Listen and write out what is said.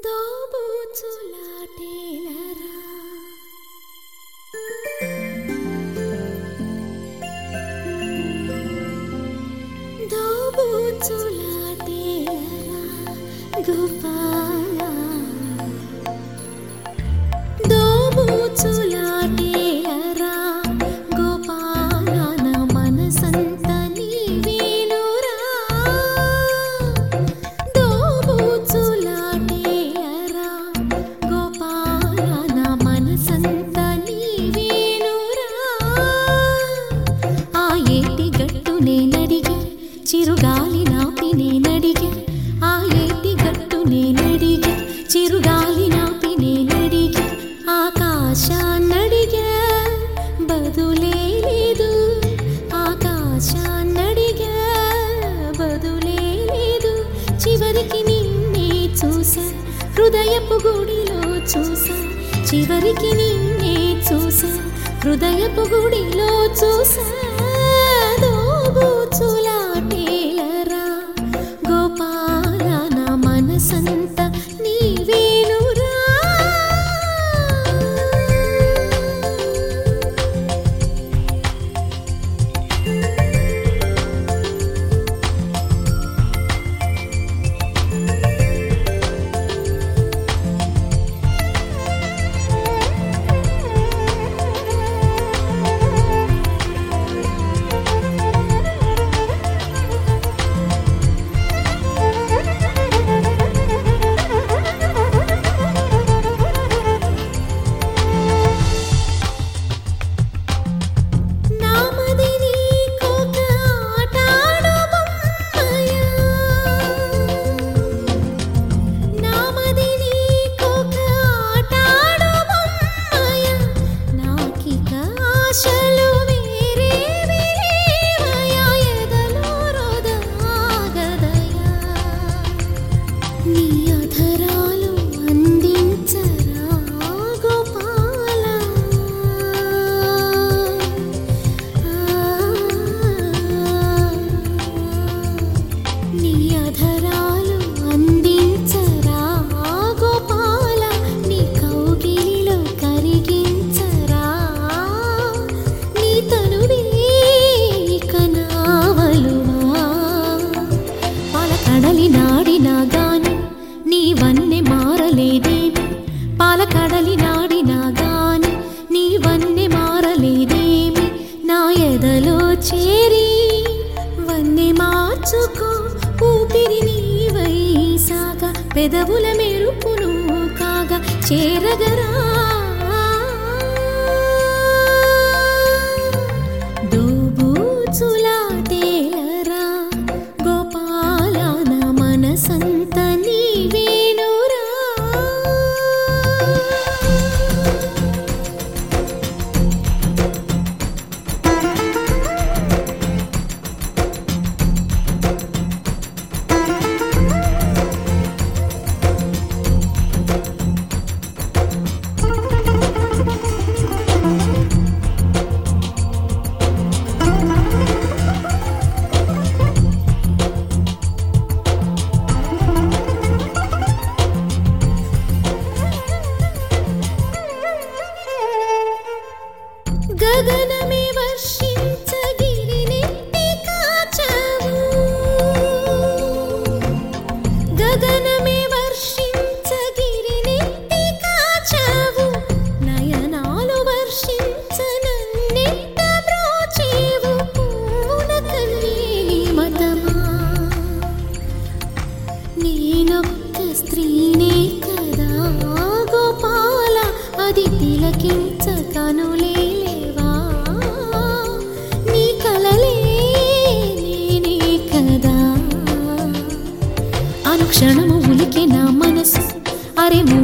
దోబూచులాటేలరా దోబూచులాటేలరా గోపాల దోబూచులాటేలరా గోపాల నా మనసంత నీవేనురా దోబూచులాటేలరా గోపాల నా మనసంత నీవేనురా ఆ ఏటి గట్టు నేనడిగా చిరుగాలి నాపి నేనడిగా ఆ ఏటి గట్టు నేనడిగా చిరుగాలి నాపి నేనడిగా ఆకాశాన్నడిగా బదులే లేదు ఆకాశాన్నడిగా బదులే లేదు చివరికి నిన్నే చూసా హృదయపు గుడిలో చూసా చివరికి నిన్నే చూసా హృదయపు గుడిలో చూసా దోబూచులాటేలరా గోపాల నా మనసంత నీవేనురా పాలకడలి నాడినా గాని నీవన్నె మారలేదేమి నా ఎదలో చేరి వన్నె మార్చుకో ఊపిరి నీవై సాగా పెదవుల మెరుపును కాగా చేరగరా దోబూచులాటేలరా గోపాల నా మనసంత నీవేనురా గగనమే వర్షించగిరినెత్తి కాచావు గగనమే వర్షించగిరినెత్తి కాచావు నయనాలు వర్షించనన్నెత్త బ్రోచేవు పూనకలేని మతమా నేనొక్క స్త్రీనే కదా గోపాల అది తిలకించ కనులే అనుక్షణము ఉలికే నా మనసు అరే